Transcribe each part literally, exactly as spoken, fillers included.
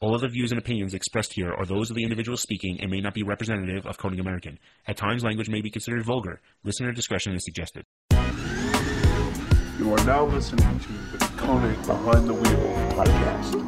All of the views and opinions expressed here are those of the individual speaking and may not be representative of Koenig American. At times, language may be considered vulgar. Listener discretion is suggested. You are now listening to the Koenig Behind the Wheel podcast.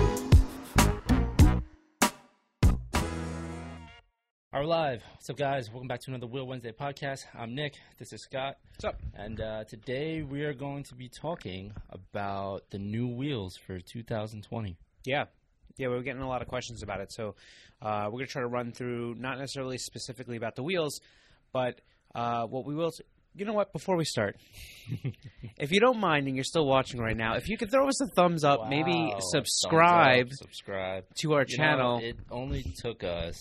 Are live. What's up, guys? Welcome back to another Wheel Wednesday podcast. I'm Nick. This is Scott. What's up? And uh, today we are going to be talking about the new wheels for two thousand twenty. Yeah. Yeah, we were getting a lot of questions about it. So uh, we're going to try to run through, not necessarily specifically about the wheels, but uh, what we will – you know what? Before we start, if you don't mind and you're still watching right now, if you could throw us a thumbs up, Wow. maybe subscribe, Thumbs up, subscribe to our You channel. know, it only took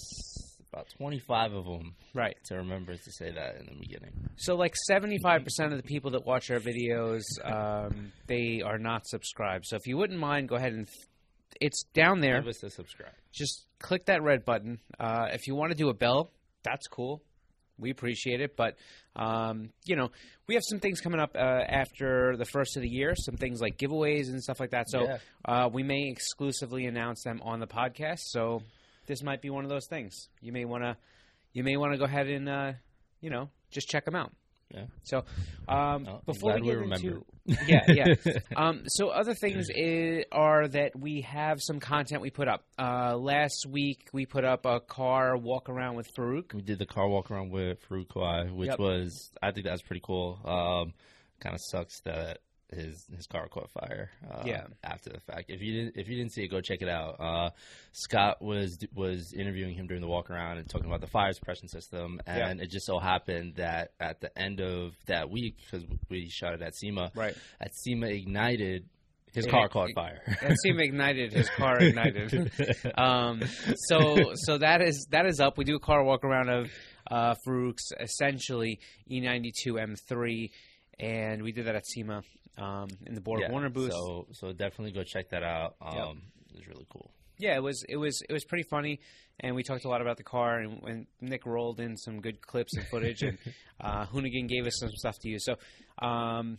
us about twenty-five of them Right. to remember to say that in the beginning. So like seventy-five percent of the people that watch our videos, um, they are not subscribed. So if you wouldn't mind, go ahead and – it's down there. Give us a subscribe. Just click that red button. Uh, if you want to do a bell, that's cool. We appreciate it. But, um, you know, we have some things coming up uh, after the first of the year, some things like giveaways and stuff like that. So Yeah. uh, we may exclusively announce them on the podcast. So this might be one of those things. You may want to you may want to go ahead and, uh, you know, just check them out. Yeah. So um, Oh, before we glad get we remember. into yeah, yeah. Um, so other things is, are that we have some content we put up. Uh, last week we put up a car walk around with Farouk. We did the car walk around with Farouk Kawai, which Yep. was, I think that was pretty cool. Um, kind of sucks that his his car caught fire. Uh, Yeah. After the fact, if you didn't if you didn't see it, go check it out. Uh, Scott was was interviewing him during the walk around and talking about the fire suppression system, and it just so happened that at the end of that week, because we shot it at SEMA, Right. at SEMA Ignited. His It- car caught it- fire. That seemed ignited. His car ignited. um, so so that is that is up. We do a car walk around of uh, Farouk's essentially E ninety-two M three, and we did that at SEMA um, in the Board Yeah, of Warner booth. So so definitely go check that out. Um, Yep. It was really cool. Yeah, it was it was it was pretty funny, and we talked a lot about the car. And when Nick rolled in some good clips and footage, and uh, Hoonigan gave us some stuff to use. So, um,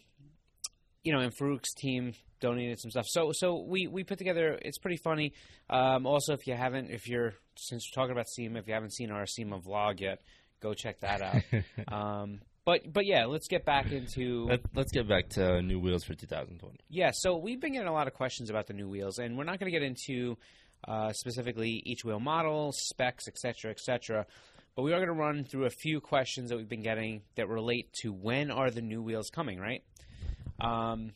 you know, and Farouk's team donated some stuff. So so we, we put together. It's pretty funny. Um, also, if you haven't, if you're since we're talking about SEMA, if you haven't seen our SEMA vlog yet, go check that out. um, but but yeah, let's get back into. Let, let's get back to new wheels for two thousand twenty. Yeah, so we've been getting a lot of questions about the new wheels, and we're not going to get into uh, specifically each wheel model, specs, et cetera, et cetera. But we are going to run through a few questions that we've been getting that relate to when are the new wheels coming, right? Um,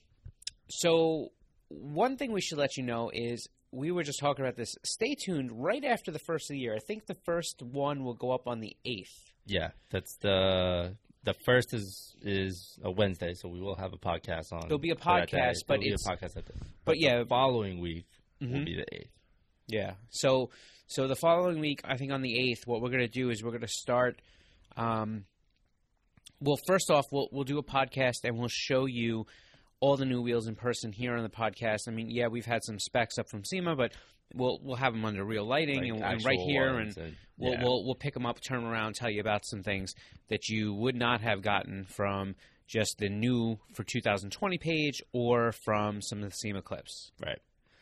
so one thing we should let you know is we were just talking about this. Stay tuned right after the first of the year. I think the first one will go up on the eighth. Yeah, that's the the first is is a Wednesday, so we will have a podcast on. There'll be a for that day. podcast, but There'll be it's- a podcast that day. But, but yeah. the following week will Mhm. be the eighth. Yeah. So so the following week, I think on the eighth, what we're going to do is we're going to start. Um, well, first off, we'll we'll do a podcast and we'll show you all the new wheels in person here on the podcast. I mean, yeah, we've had some specs up from SEMA, but we'll we'll have them under real lighting Like and, and right actual here, ones and and- we'll, yeah. we'll we'll pick them up, turn 'em around, tell you about some things that you would not have gotten from just the new for two thousand twenty page or from some of the SEMA clips. Right.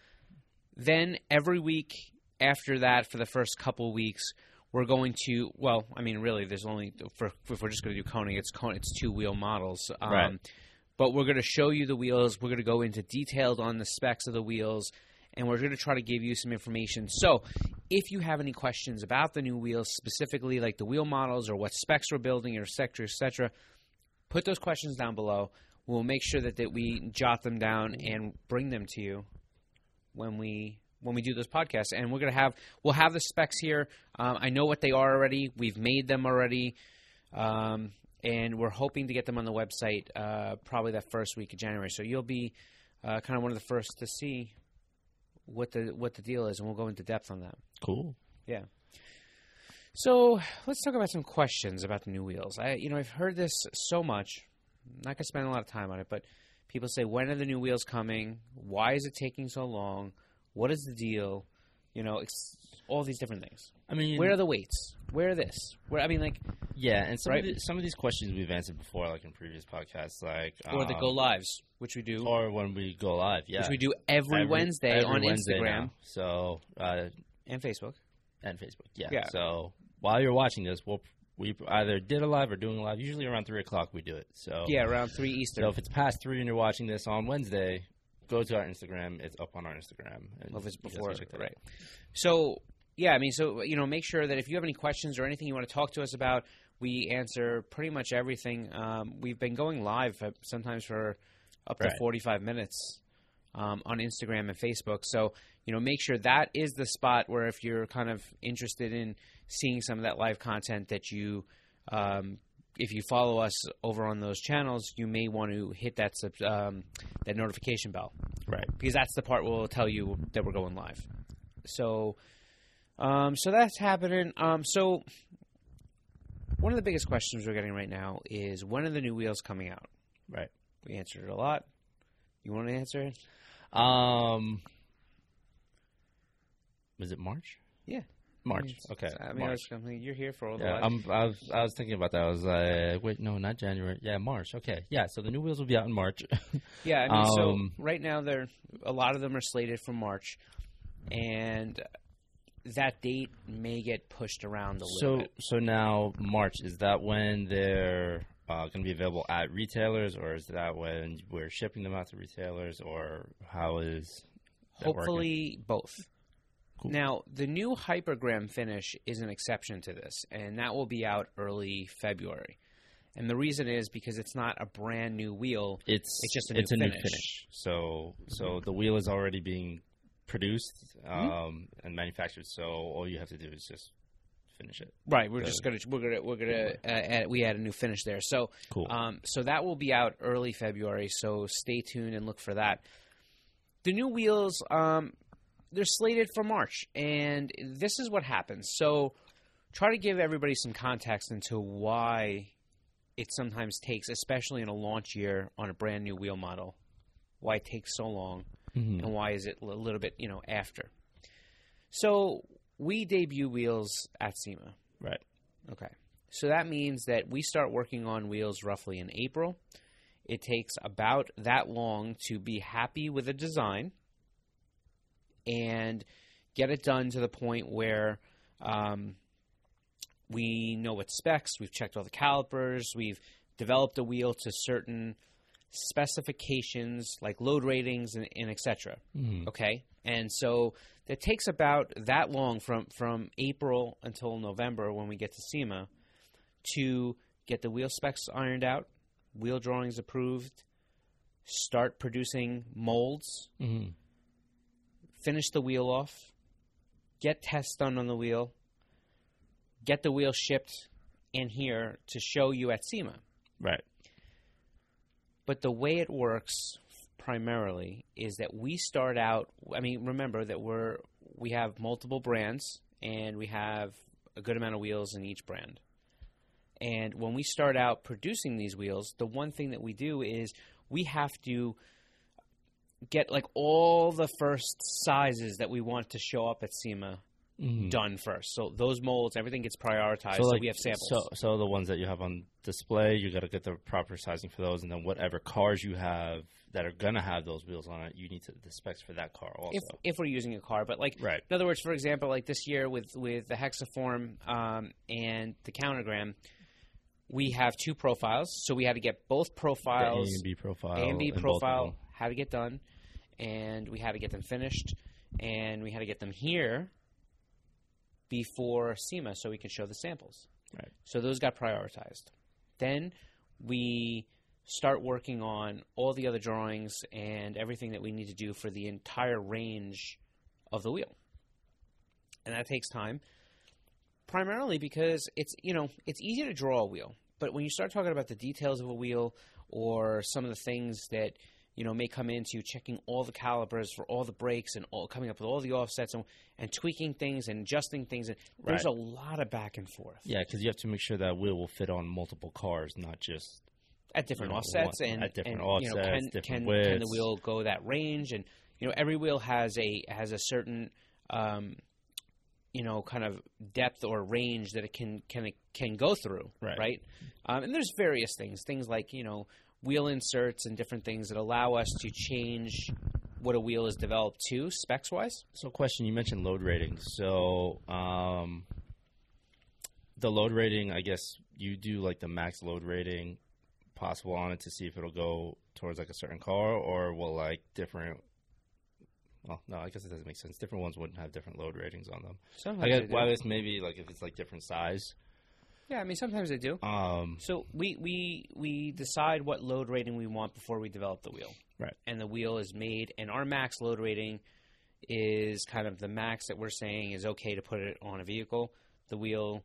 Then every week after that, for the first couple weeks, we're going to. Well, I mean, really, there's only for if we're just going to do Koenig, it's Koenig, it's two wheel models. Um, Right. But we're going to show you the wheels. We're going to go into detailed on the specs of the wheels, and we're going to try to give you some information. So, if you have any questions about the new wheels, specifically like the wheel models or what specs we're building, or et cetera, et cetera, put those questions down below. We'll make sure that, that we jot them down and bring them to you when we when we do those podcasts. And we're gonna have we'll have the specs here. Um, I know what they are already. We've made them already, um, and we're hoping to get them on the website uh, probably that first week of January. So you'll be uh, kind of one of the first to see what the what the deal is, and we'll go into depth on that. Cool. Yeah. So let's talk about some questions about the new wheels. I, you know, I've heard this so much. I'm not gonna spend a lot of time on it, but people say, "When are the new wheels coming? Why is it taking so long? What is the deal?" You know, it's all these different things. I mean, Where are the weights? wear this. Wear, I mean, like, Yeah, and some Right. of the, some of these questions we've answered before, like in previous podcasts, like or the um, go lives, which we do, or when we go live, yeah, which we do every, Wednesday every on Wednesday Instagram now. So uh, and Facebook. and Facebook, yeah. Yeah. So while you're watching this, we'll we either did a live or doing a live. Usually around three o'clock we do it. So Yeah, around three Eastern. So if it's past three and you're watching this on Wednesday, go to our Instagram. It's up on our Instagram. And Well, if it's you guys before, can check that right? out. So yeah, I mean, so you know, make sure that if you have any questions or anything you want to talk to us about, we answer pretty much everything. Um, we've been going live uh, sometimes for up to Right. forty-five minutes um, on Instagram and Facebook. So you know, make sure that is the spot where if you're kind of interested in seeing some of that live content that you. Um, if you follow us over on those channels, you may want to hit that sub, um, that notification bell, Right. because that's the part where we'll tell you that we're going live. So, um, so that's happening. Um, so, one of the biggest questions we're getting right now is when are the new wheels coming out? Right. We answered it a lot. You want to answer it? Um, was it March? Yeah. March. Okay. I mean, I March. was, I mean, you're here for all the Yeah, live. I'm, I was I was thinking about that. I was like, wait, no, not January. Yeah, March. Okay, yeah. So the new wheels will be out in March. Yeah, I mean, so Um, right now they're a lot of them are slated for March, and that date may get pushed around a little so bit. so now March, is that when they're uh, going to be available at retailers, or is that when we're shipping them out to retailers, or how is that working? Hopefully, both. Cool. Now, the new Hypergram finish is an exception to this, and that will be out early February. And the reason is because it's not a brand new wheel. It's It's just a it's new a new finish. finish. So so the wheel is already being produced um, and manufactured. So all you have to do is just finish it. Right, we're The- just gonna we're gonna we're gonna uh, add, we add a new finish there. So Cool. um, so that will be out early February. So stay tuned and look for that. The new wheels, um, they're slated for March, and this is what happens. So try to give everybody some context into why it sometimes takes, especially in a launch year on a brand new wheel model, why it takes so long, Mhm. and why is it a little bit, you know, after. So we debut wheels at SEMA. Right. Okay. So that means that we start working on wheels roughly in April. It takes about that long to be happy with a design and get it done to the point where um, we know what specs, we've checked all the calipers, we've developed a wheel to certain specifications like load ratings and, and et cetera. Mhm. Okay? And so that takes about that long from, from April until November when we get to SEMA to get the wheel specs ironed out, wheel drawings approved, start producing molds, Mhm. finish the wheel off, get tests done on the wheel, get the wheel shipped in here to show you at SEMA. Right. But the way it works primarily is that we start out, I mean, remember that we're we have multiple brands and we have a good amount of wheels in each brand. And when we start out producing these wheels, the one thing that we do is we have to get like all the first sizes that we want to show up at SEMA Mhm. done first. So those molds, everything gets prioritized. So, we have samples. So, so the ones that you have on display, you got to get the proper sizing for those, and then whatever cars you have that are gonna have those wheels on it, you need to the specs for that car also. if if we're using a car, but like Right. in other words, for example, like this year with with the hexaform um, and the countergram, we have two profiles, so we had to get both the A profiles, and B profile, A and B in both of profile, them. had to get done, and we had to get them finished, and we had to get them here before SEMA so we could show the samples. Right. So those got prioritized. Then we start working on all the other drawings and everything that we need to do for the entire range of the wheel. And that takes time, primarily because it's, you know, it's easy to draw a wheel. But when you start talking about the details of a wheel or some of the things that, you know, may come into checking all the calipers for all the brakes and all, coming up with all the offsets and, and tweaking things and adjusting things, and there's Right. a lot of back and forth. Yeah, because you have to make sure that wheel will fit on multiple cars, not just At different you know, offsets one- and at different and, you know, offsets, can, different can, can widths. the wheel go that range? And you know, every wheel has a has a certain um, you know, kind of depth or range that it can can can go through, Right. right? Um, and there's various things, things like, you know, wheel inserts and different things that allow us to change what a wheel is developed to specs wise. So, question: you mentioned load rating. So, um, the load rating, I guess you do like the max load rating possible on it to see if it'll go towards like a certain car, or will like different. Well, no, I guess it doesn't make sense. Different ones wouldn't have different load ratings on them. Sometimes I guess they do. why this maybe like if it's like different size. Yeah, I mean sometimes they do. Um, So we, we we decide what load rating we want before we develop the wheel. Right. And the wheel is made, and our max load rating is kind of the max that we're saying is okay to put it on a vehicle. The wheel,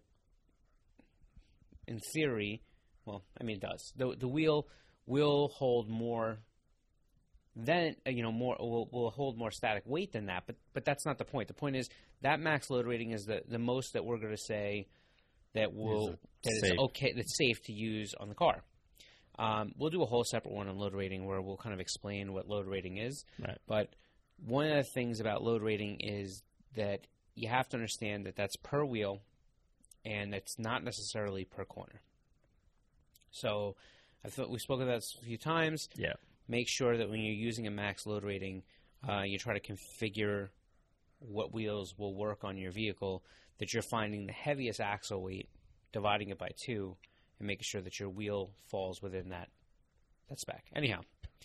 in theory, well, I mean it does. The the wheel will hold more than, you know, more will, will hold more static weight than that, but but that's not the point. The point is that max load rating is the, the most that we're going to say that will Is it that is safe? okay, that's safe to use on the car. Um, we'll do a whole separate one on load rating where we'll kind of explain what load rating is. Right. But one of the things about load rating is that you have to understand that that's per wheel, and it's not necessarily per corner. So I thought we spoke about this a few times. yeah. Make sure that when you're using a max load rating, uh, you try to configure what wheels will work on your vehicle, that you're finding the heaviest axle weight, dividing it by two, and making sure that your wheel falls within that that spec. Anyhow,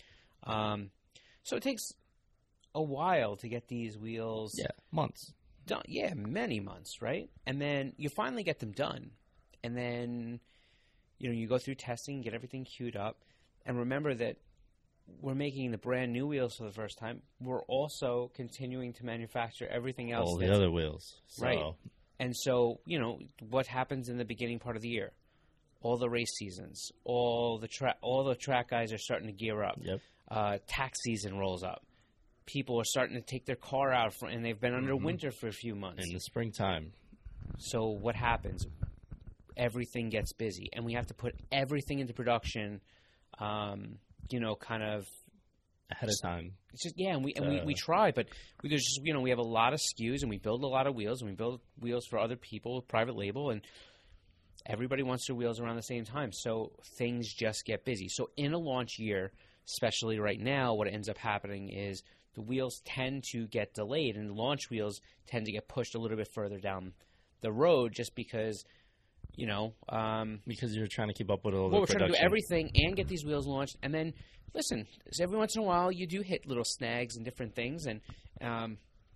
um, so it takes a while to get these wheels Yeah. Months. done. Yeah, many months, right? And then you finally get them done, and then you know you go through testing, get everything queued up, and remember that we're making the brand new wheels for the first time. We're also continuing to manufacture everything else. All the that's- other wheels. So, Right. And so, you know, what happens in the beginning part of the year? All the race seasons, all the track, all the track guys are starting to gear up. Yep. Uh, tax season rolls up. People are starting to take their car out, for, and they've been under Mhm. winter for a few months. In the springtime. So what happens? Everything gets busy, and we have to put everything into production. Um, you know, kind of Ahead of time. It's just yeah, and we and we, Uh, we try, but we there's just you know we have a lot of S K Us and we build a lot of wheels and we build wheels for other people, private label, and everybody wants their wheels around the same time. So things just get busy. So in a launch year, especially right now, what ends up happening is the wheels tend to get delayed, and the launch wheels tend to get pushed a little bit further down the road, just because you know. Um, Because you're trying to keep up with all the well, we're trying to do production. everything and get these wheels launched, and then listen. So every once in a while, you do hit little snags and different things, and um,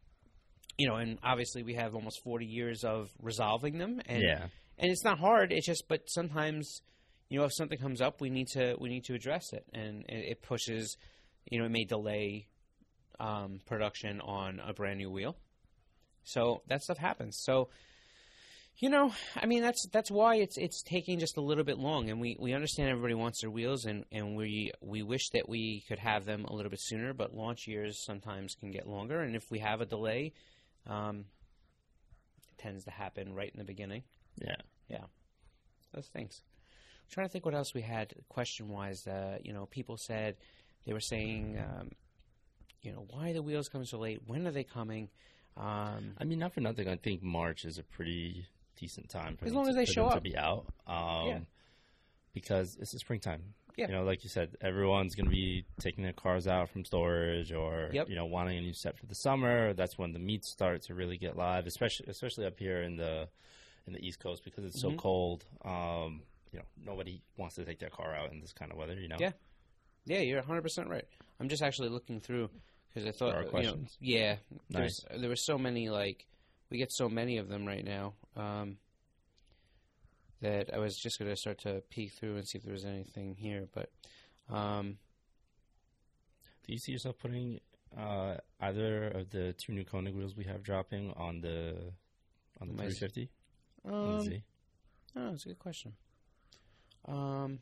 you know, and obviously we have almost forty years of resolving them, and Yeah. and it's not hard. It's just, but sometimes, you know, if something comes up, we need to we need to address it, and it, it pushes. You know, it may delay um, production on a brand new wheel, so that stuff happens. So. You know, I mean that's that's why it's it's taking just a little bit long, and we, we understand everybody wants their wheels, and, and we we wish that we could have them a little bit sooner, but launch years sometimes can get longer, and if we have a delay, um, it tends to happen right in the beginning. Yeah. Yeah, those things. I'm trying to think what else we had question wise. Uh, you know, people said they were saying, um, you know, why are the wheels coming so late? When are they coming? Um, I mean, not for nothing. I think March is a pretty decent time for As them long to, as they for show them up. to be out. Um, Yeah. Because it's the springtime. Yeah. You know, like you said, everyone's going to be taking their cars out from storage, or Yep. you know, wanting a new set for the summer. That's when the meets start to really get live, especially especially up here in the in the East Coast because it's so Mhm. cold. Um, you know, nobody wants to take their car out in this kind of weather. You know. Yeah. Yeah, you're one hundred percent right. I'm just actually looking through because I thought, There are you know, questions. yeah, Nice. there's there were so many like we get so many of them right now um, that I was just going to start to peek through and see if there was anything here. But um, Do you see yourself putting uh, either of the two new Koenig wheels we have dropping on the on the My- three fifty? um, Z? oh, that's a good question. Um,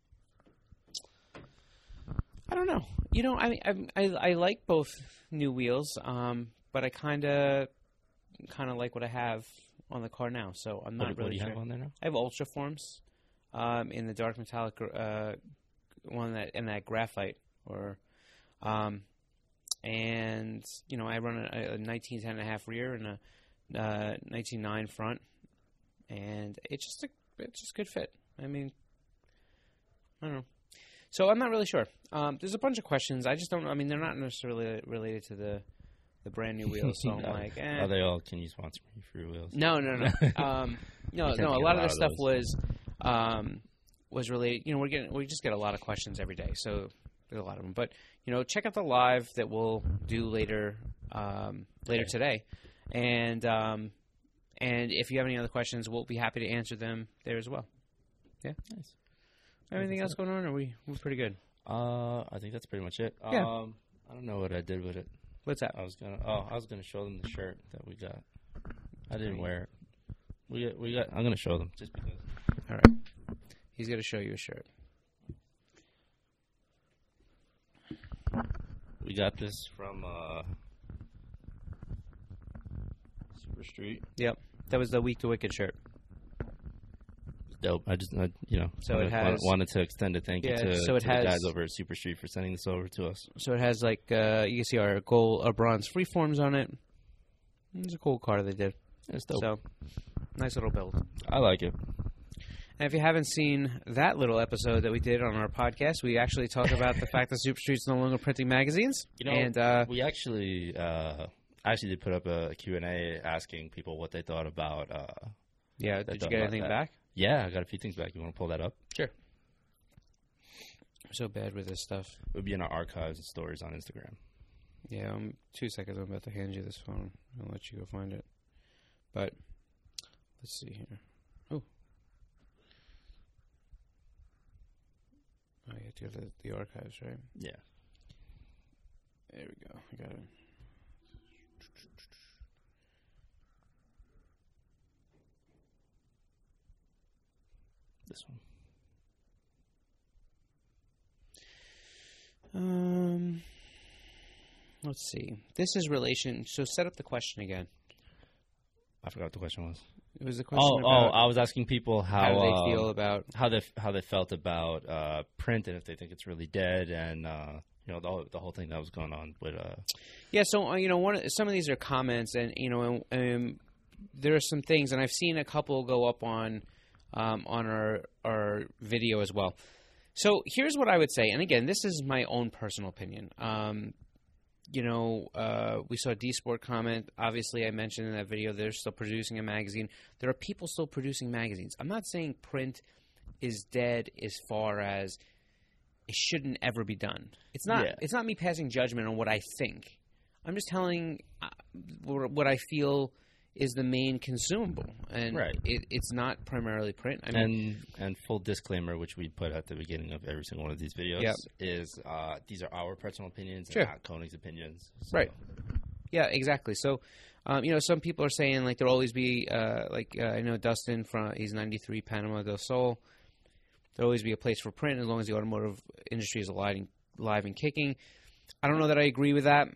I don't know. You know, I I I, I like both new wheels, um, but I kind of kind of like what I have on the car now. So I'm not What, what really do you sure. have on there now? I have Ultra Forms um, in the dark metallic uh, one that and that graphite, or um, and you know I run a, a nineteen ten and a half rear and a uh, nineteen nine front, and it's just a it's just a good fit. I mean, I don't know. So I'm not really sure. Um, there's a bunch of questions. I just don't know. I mean, they're not necessarily related to the the brand new wheels. So I'm No. like, eh. Are they all? Can you sponsor me for your wheels? No, no, no. um, no, You tend no. to A get lot a of the lot of stuff was um, was related. You know, we're getting we just get a lot of questions every day, so there's a lot of them. But you know, check out the live that we'll do later um, later Okay. today, and um, and if you have any other questions, we'll be happy to answer them there as well. Yeah. Nice. Anything else going on? Or are we we're pretty good? Uh, I think that's pretty much it. Yeah. Um, I don't know what I did with it. What's that? I was gonna. Oh, I was gonna show them the shirt that we got. I didn't wear it. We got. We got. I'm gonna show them just because. All right. He's going to show you a shirt. We got this from uh, Super Street. Yep. That was the Week to Wicked shirt. Dope. I just, I, you know, So it wanted, has- wanted to extend a thank you Yeah, to, so it to has- the guys over at Super Street for sending this over to us. So it has like uh, you can see our gold, our bronze freeforms on it. It's a cool car they did. It's dope. So nice little build. I like it. And if you haven't seen that little episode that we did on our podcast, we actually talk about the fact that Super Street's no longer printing magazines. You know, and uh, we actually, uh, actually did put up a Q and A asking people what they thought about. Uh, yeah, I did you thought get about anything that. back? yeah, I got a few things back. You want to pull that up? Sure. I'm so bad with this stuff. It would be in our archives and stories on Instagram. Yeah, um, two seconds. I'm about to hand you this phone. I'll let you go find it. But let's see here. Oh, oh, you have to go to the, the archives, right? Yeah. There we go. I got it. This one. Um, let's see. This is relation. So set up the question again. I forgot what the question was. It was the question Oh, about oh, I was asking people how, how do they um, feel about. how they how they felt about uh, print and if they think it's really dead and uh, you know the whole, the whole thing that was going on with uh, Yeah, so uh, you know, one of- some of these are comments, and you know, um, there are some things, and I've seen a couple go up on um, on our our video as well. So here's what I would say, and again, this is my own personal opinion. Um, you know, uh, we saw a D-Sport comment. Obviously, I mentioned in that video they're still producing a magazine. There are people still producing magazines. I'm not saying print is dead as far as it shouldn't ever be done. It's not. Yeah. It's not me passing judgment on what I think. I'm just telling uh, what I feel is the main consumable, and Right. it, it's not primarily print. I mean, and and full disclaimer, which we put at the beginning of every single one of these videos, Yep. is uh, these are our personal opinions Sure. and not Koenig's opinions. So- Right. Yeah, exactly. So, um, you know, some people are saying like there'll always be uh, like uh, I know Dustin from he's ninety-three Panama del Sol. There'll always be a place for print as long as the automotive industry is alive and, alive and kicking. I don't know that I agree with that.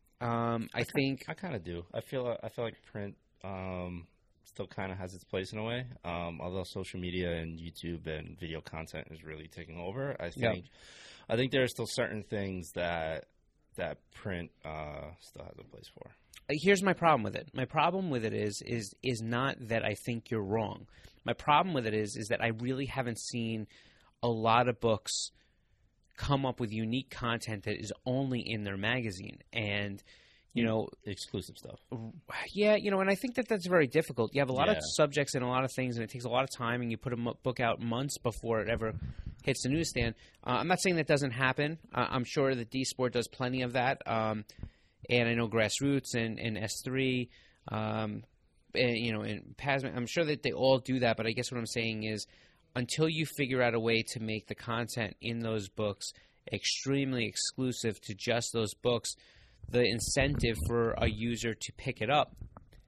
Um, I think I kind of do. I feel I feel like print um, still kind of has its place in a way. Um, although social media and YouTube and video content is really taking over, I Yeah. think I think there are still certain things that that print uh, still has a place for. here's my problem with it. My problem with it is is is not that I think you're wrong. My problem with it is is that I really haven't seen a lot of books come up with unique content that is only in their magazine. And you know, Exclusive stuff. yeah, you know, and I think that that's very difficult. You have a lot of Yeah. subjects and a lot of things, and it takes a lot of time, and you put a mo- book out months before it ever hits the newsstand. Uh, I'm not saying that doesn't happen. Uh, I'm sure that D-Sport does plenty of that. Um, and I know Grassroots and, and S three, um, and, you know, and Pasman, I'm sure that they all do that, but I guess what I'm saying is until you figure out a way to make the content in those books extremely exclusive to just those books, the incentive for a user to pick it up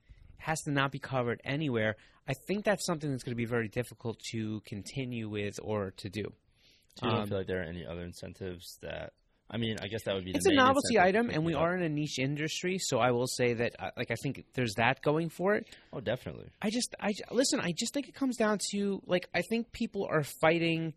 has to not be covered anywhere. I think that's something that's going to be very difficult to continue with or to do. So you don't Um, feel like there are any other incentives that? I mean, I guess that would be. It's the a main novelty incentive item, to and we pick it are up. in a niche industry, so I will say that, uh, like, I think there's that going for it. Oh, definitely. I just, I listen. I just think it comes down to like I think people are fighting,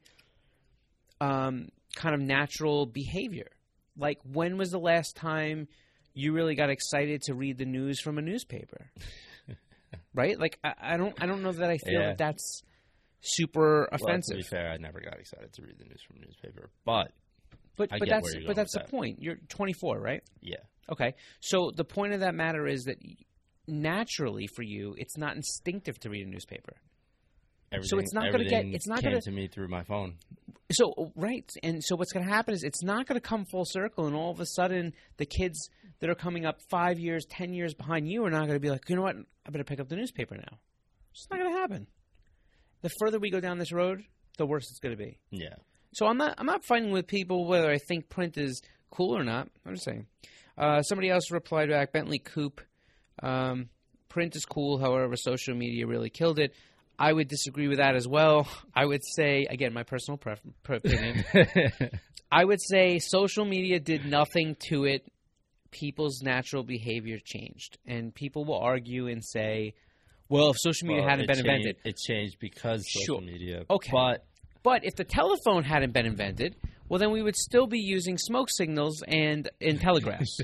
um, kind of natural behavior. Like, when was the last time you really got excited to read the news from a newspaper? right? Like I, I don't I don't know that I feel Yeah. that that's super Well, offensive. to be fair, I never got excited to read the news from a newspaper, but but I but get that's where you're but going that's the with that. point. You're twenty-four, right? yeah, Okay. So the point of that matter is that naturally for you, it's not instinctive to read a newspaper. everything, it's not gonna get- everything it's not came gonna- to me through my phone. So right, and so what's going to happen is it's not going to come full circle, and all of a sudden the kids that are coming up five years, ten years behind you are not going to be like, you know what, I better pick up the newspaper now. It's not going to happen. The further we go down this road, the worse it's going to be. Yeah, So I'm not I'm not fighting with people whether I think print is cool or not. I'm just saying. Uh, somebody else replied back, Bentley Coop, um, print is cool, however, social media really killed it. I would disagree with that as well. I would say, again, my personal pref- per- opinion, I would say social media did nothing to it. People's natural behavior changed. And people will argue and say, well, if social media Well, hadn't it been changed, invented. It changed because social Sure. media. Okay. but But if the telephone hadn't been invented, well, then we would still be using smoke signals and, and telegraphs.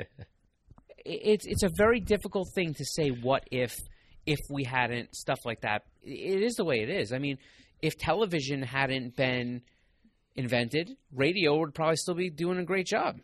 it's it's a very difficult thing to say what if if we hadn't stuff like that. It is the way it is. I mean, if television hadn't been invented, radio would probably still be doing a great job.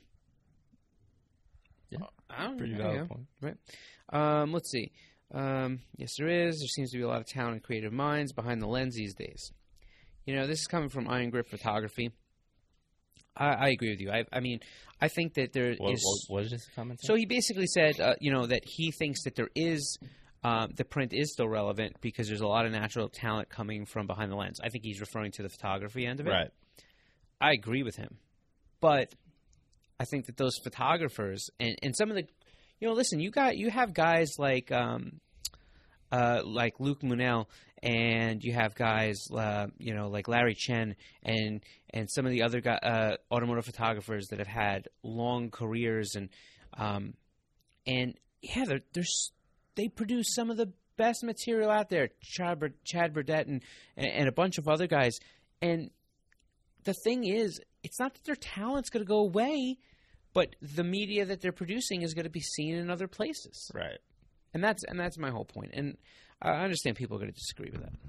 Yeah, I don't pretty know, valid yeah. point. Right. Um, let's see. Um, yes, there is. There seems to be a lot of talent and creative minds behind the lens these days. You know, this is coming from Iron Grip Photography. I, I agree with you. I, I mean, I think that there What, is. what, what is this comment? So he basically said, uh, you know, that he thinks that there is, um, the print is still relevant because there's a lot of natural talent coming from behind the lens. I think he's referring to the photography end of it. right? I agree with him. But I think that those photographers and, and some of the, you know, listen, you got you have guys like um, uh, like Luke Munell, and you have guys uh, you know like Larry Chen and and some of the other guy, uh, automotive photographers that have had long careers and um, and yeah, they're, they're s- they produce some of the best material out there. Chad, Bur- Chad Burdett and and a bunch of other guys. And the thing is, it's not that their talent's going to go away, but the media that they're producing is going to be seen in other places. Right. And that's and that's my whole point. And I understand people are going to disagree with that.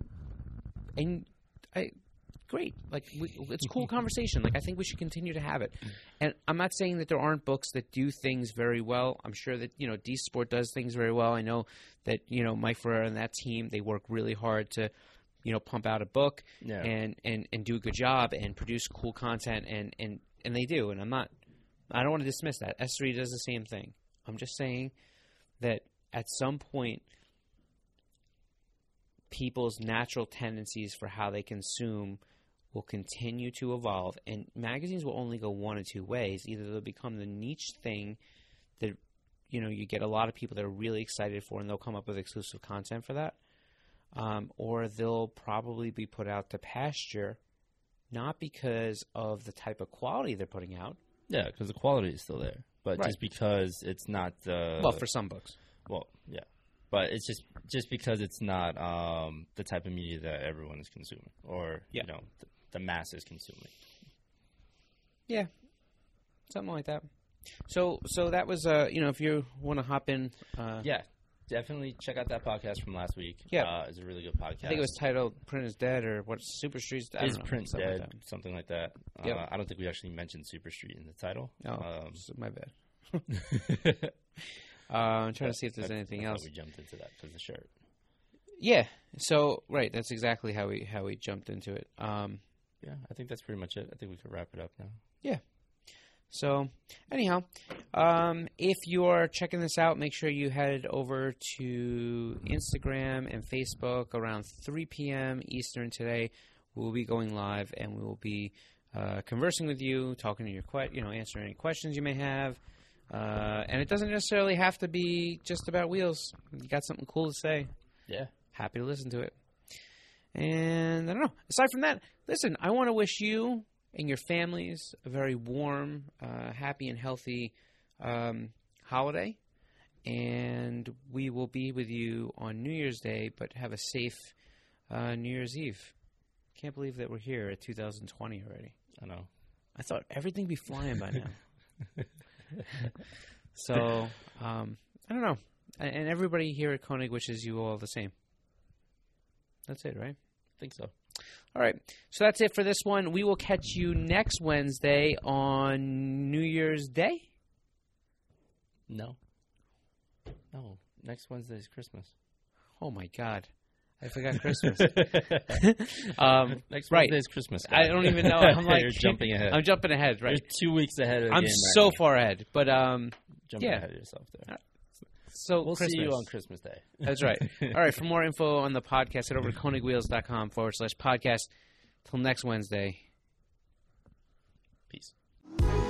And I, great, like we, it's a cool conversation. Like I think we should continue to have it. And I'm not saying that there aren't books that do things very well. I'm sure that you know D Sport does things very well. I know that you know Mike Ferrer and that team, they work really hard to you know pump out a book Yeah. and, and, and do a good job and produce cool content and, and, and they do. And I'm not I don't want to dismiss that. S three does the same thing. I'm just saying that at some point people's natural tendencies for how they consume will continue to evolve, and magazines will only go one or two ways. Either they'll become the niche thing that you know you get a lot of people that are really excited for, and they'll come up with exclusive content for that, um, or they'll probably be put out to pasture, not because of the type of quality they're putting out. Yeah, because the quality is still there, but Right. just because it's not the well, for some books. well, yeah, but it's just just because it's not um, the type of media that everyone is consuming, or Yeah. you know, the, the masses consuming. Yeah, something like that. So, so that was, uh, you know, if you want to hop in, uh, Yeah, definitely check out that podcast from last week. Yeah. uh, it's a really good podcast. I think it was titled "Print is Dead" or "What Super Streets." I don't Is know, Print something Dead? like that. Something like that. Yep. Uh, I don't think we actually mentioned Super Street in the title. Oh, Um, s- my bad. uh, I'm trying to see if there's I- anything I thought else. We jumped into that because the shirt. Yeah. So, right, that's exactly how we how we jumped into it. Um, Yeah, I think that's pretty much it. I think we could wrap it up now. yeah. So, anyhow, um, if you are checking this out, make sure you head over to Instagram and Facebook around three p.m. Eastern today. We'll be going live, and we will be uh, conversing with you, talking to your que- you know, answering any questions you may have. Uh, and it doesn't necessarily have to be just about wheels. You got something cool to say, Yeah. happy to listen to it. And I don't know. Aside from that, listen, I want to wish you and your families a very warm, uh, happy, and healthy um, holiday. And we will be with you on New Year's Day, but have a safe uh, New Year's Eve. Can't believe that we're here at two thousand twenty already. I know. I thought everything be flying by now. So, um, I don't know. And, and everybody here at Koenig wishes you all the same. That's it, right? I think so. All right. So that's it for this one. We will catch you next Wednesday on New Year's Day. No. No. Next Wednesday is Christmas. Oh, my God. I forgot Christmas. um, Next right. Wednesday is Christmas. I don't even know. I'm like You're jumping ahead. I'm jumping ahead, right? You're two weeks ahead of the I'm game so right now. far ahead. But um, Jumping yeah. ahead of yourself there. So We'll Christmas. see you on Christmas Day. That's right. All right. For more info on the podcast, head over to Koenigwheels.com forward slash podcast. Till next Wednesday. Peace.